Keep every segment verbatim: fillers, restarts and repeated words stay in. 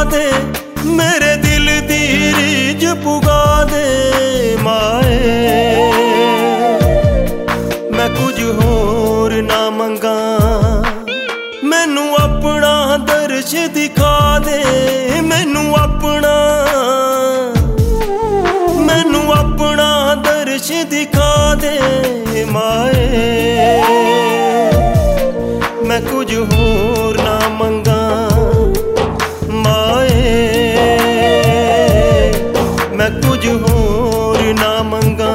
दे, मेरे दिल दी रीझ पुगा दे माए। मैं कुछ होर ना मंगा, मैनू अपना दर्श दिखा दे, मैनू अपना मैनू अपना दर्श दिखा दे माए। मैं कुछ होर ना मंगा माए, मैं कुछ होर ना मंगा।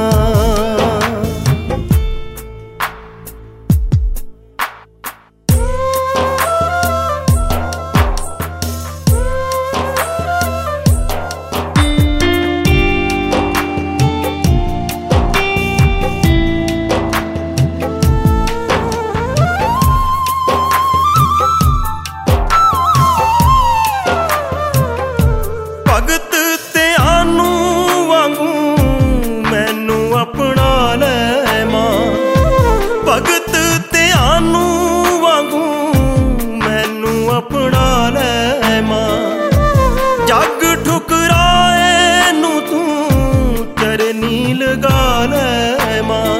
भगत ते आनू वांगू मैनू अपना ले मां, भगत ते आनू वांगू मैनू अपना ले मां। जग ठुकराए नू तू चरनी लगा ले मां।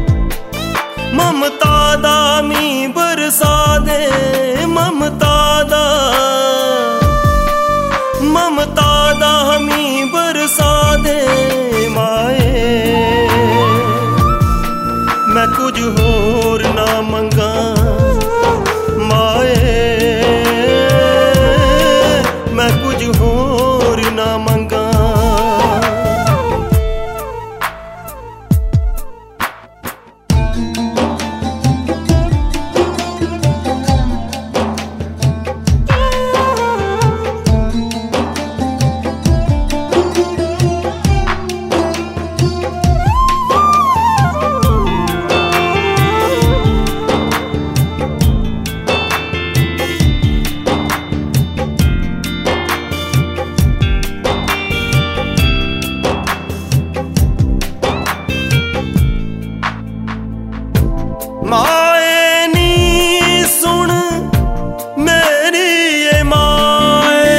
ममता दा मी बरसा दे, ममता दा ममता दा मी बरसा दे माए। मैं कुछ होर ना मंगा माए, मैं कुछ होर ना मंगा। माए नी सुन मेरी ये माए,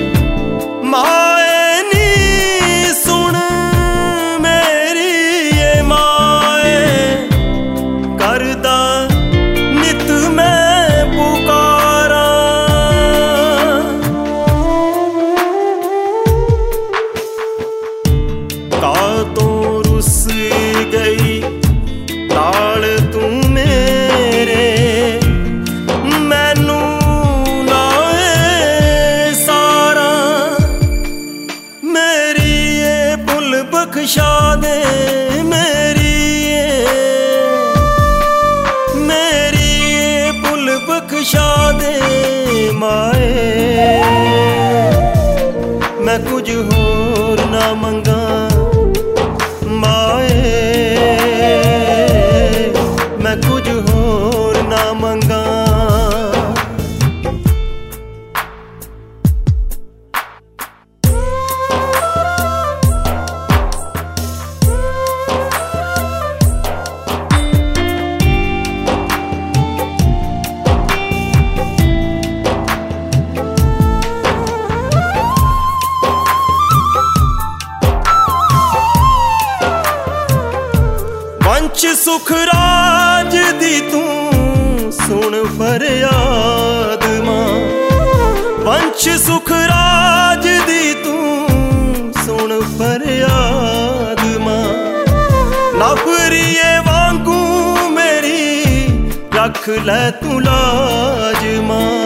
माए नी सुन मेरी ये माए। करदा नित मैं पुकारा, का तो रुस गई नाल तू मेरे। मैनू नाए सारा मेरी ये भुल बख्शा दे, मेरी ये मेरी ये भुल बख्शा दे माए। मैं कुछ होर ना मंगा माए, मैं कुछ होर ना मंगा। वंश सुख राज दी तू सुन फरियाद मां, वंश सुख राज दी तू सुन फरियाद मां। नफरिए वांगू मेरी रख ले तू लाज मां।